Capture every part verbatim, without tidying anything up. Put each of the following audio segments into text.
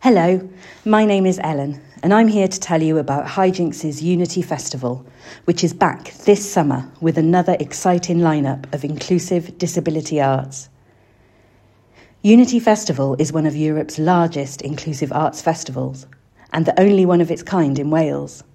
Hello, my name is Ellen, and I'm here to tell you about Hijinks's Unity Festival, which is back this summer with another exciting lineup of inclusive disability arts. Unity Festival is one of Europe's largest inclusive arts festivals, and the only one of its kind in Wales.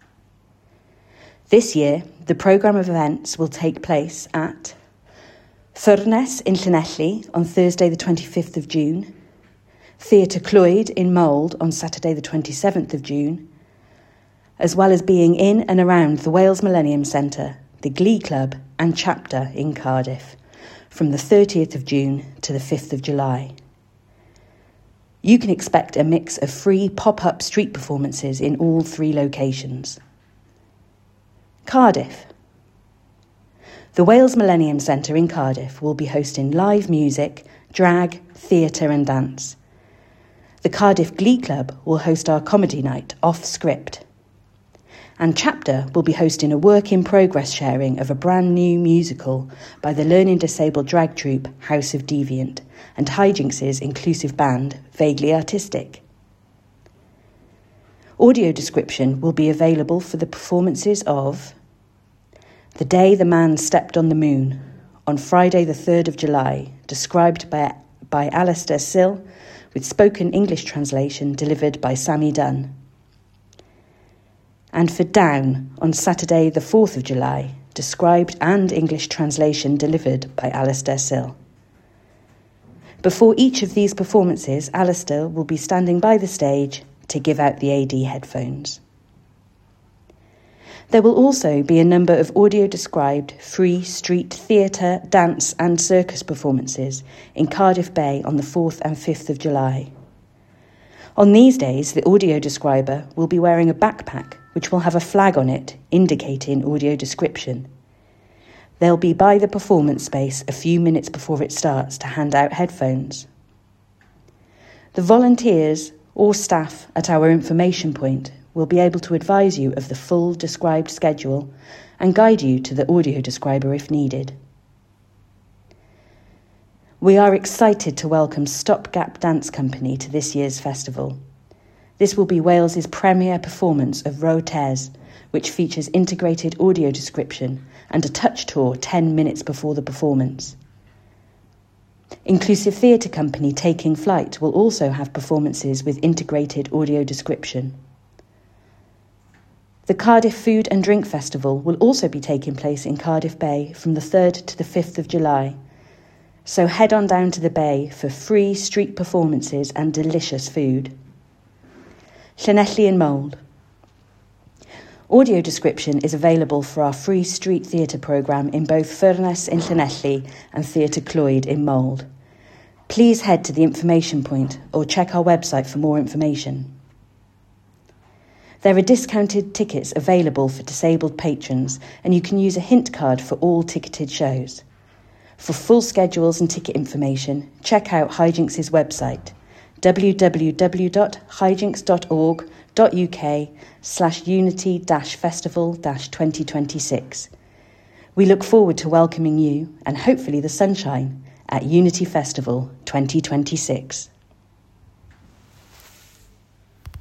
This year, the programme of events will take place at Furness in Llanelli on Thursday the twenty-fifth of June, Theatr Clwyd in Mold on Saturday the twenty-seventh of June, as well as being in and around the Wales Millennium Centre, the Glee Club and Chapter in Cardiff from the thirtieth of June to the fifth of July. You can expect a mix of free pop-up street performances in all three locations. Cardiff. The Wales Millennium Centre in Cardiff will be hosting live music, drag, theatre and dance. The Cardiff Glee Club will host our comedy night off script. And Chapter will be hosting a work-in-progress sharing of a brand new musical by the learning disabled drag troupe House of Deviant and Hijinks's inclusive band Vaguely Artistic. Audio description will be available for the performances of The Day the Man Stepped on the Moon on Friday the third of July, described by, by Alistair Sill, with spoken English translation delivered by Sammy Dunn. And for Down on Saturday the fourth of July, described and English translation delivered by Alistair Sill. Before each of these performances, Alistair will be standing by the stage to give out the A D headphones. There will also be a number of audio-described free street theatre, dance and circus performances in Cardiff Bay on the fourth and fifth of July. On these days, the audio describer will be wearing a backpack which will have a flag on it indicating audio description. They'll be by the performance space a few minutes before it starts to hand out headphones. The volunteers or staff at our information point will be able to advise you of the full described schedule and guide you to the audio describer if needed. We are excited to welcome Stopgap Dance Company to this year's festival. This will be Wales's premier performance of Rotes, which features integrated audio description and a touch tour ten minutes before the performance. Inclusive Theatre Company Taking Flight will also have performances with integrated audio description. The Cardiff Food and Drink Festival will also be taking place in Cardiff Bay from the third to the fifth of July. So head on down to the Bay for free street performances and delicious food. Llanelli in Mold. Audio description is available for our free street theatre programme in both Furness in Llanelli and Theatr Clwyd in Mold. Please head to the information point or check our website for more information. There are discounted tickets available for disabled patrons, and you can use a hint card for all ticketed shows. For full schedules and ticket information, check out Hijinks's website, w w w dot hijinks dot org dot u k slash unity dash festival dash twenty twenty-six. We look forward to welcoming you, and hopefully the sunshine, at Unity Festival twenty twenty-six.